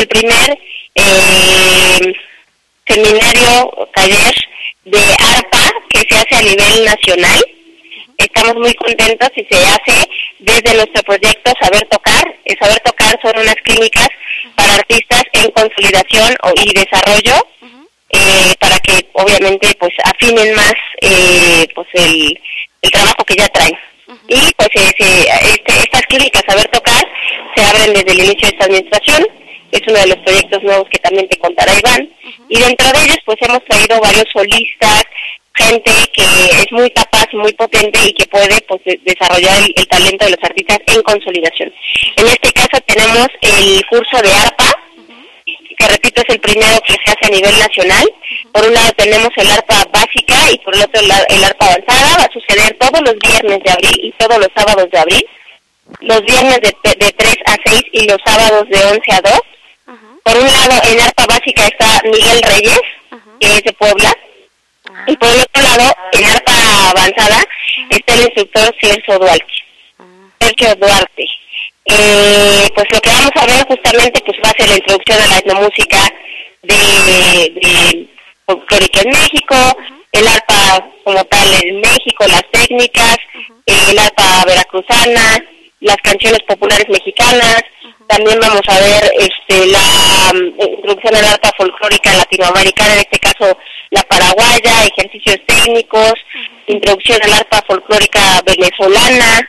primer seminario, taller de arpa que se hace a nivel nacional. Estamos muy contentos y se hace desde nuestro proyecto Saber Tocar. Saber Tocar son unas clínicas para artistas en consolidación y desarrollo, para que obviamente pues afinen más pues el trabajo que ya traen. Y pues estas clínicas Saber Tocar se abren desde el inicio de esta administración. Es uno de los proyectos nuevos que también te contará Iván. Y dentro de ellos pues hemos traído varios solistas, gente que es muy capaz y muy potente y que puede pues desarrollar el talento de los artistas en consolidación. En este caso tenemos el curso de arpa, que repito es el primero que se hace a nivel nacional. Por un lado tenemos el arpa básica y por el otro lado el arpa avanzada. Va a suceder todos los viernes de abril y todos los sábados de abril. Los viernes de 3 a 6 y los sábados de 11 a 2. Por un lado en arpa básica está Miguel Reyes, que es de Puebla. Y por el otro lado, en arpa avanzada, está el instructor Sergio Duarte. Pues lo que vamos a ver justamente pues va a ser la introducción a la etnomúsica de folclórica en México, el arpa como tal en México, las técnicas, el arpa veracruzana, las canciones populares mexicanas. También vamos a ver la introducción al arpa folclórica latinoamericana, en este caso la paraguaya, ejercicios técnicos, introducción al arpa folclórica venezolana,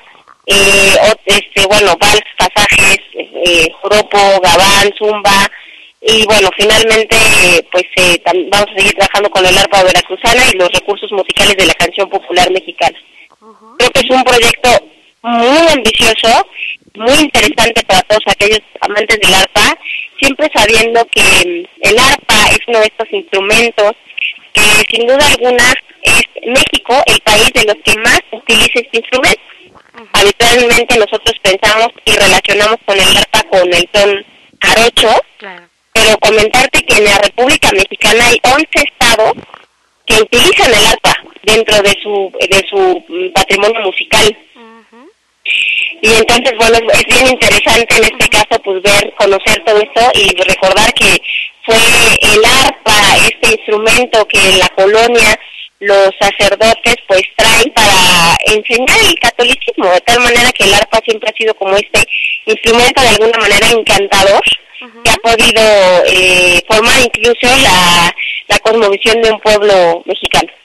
vals, pasajes, joropo, gabán, zumba, y bueno, finalmente vamos a seguir trabajando con el arpa veracruzana y los recursos musicales de la canción popular mexicana. Creo que es un proyecto muy ambicioso, muy interesante para todos aquellos amantes del arpa, siempre sabiendo que el arpa es uno de estos instrumentos que sin duda alguna es México el país de los que más utiliza este instrumento. Habitualmente nosotros pensamos y relacionamos con el arpa con el son jarocho, pero comentarte que en la República Mexicana hay 11 estados que utilizan el arpa dentro de su patrimonio musical. Y entonces, bueno, es bien interesante en este caso pues conocer todo esto y recordar que fue el arpa, este instrumento que en la colonia los sacerdotes pues traen para enseñar el catolicismo, de tal manera que el arpa siempre ha sido como este instrumento de alguna manera encantador, que ha podido formar incluso la cosmovisión de un pueblo mexicano.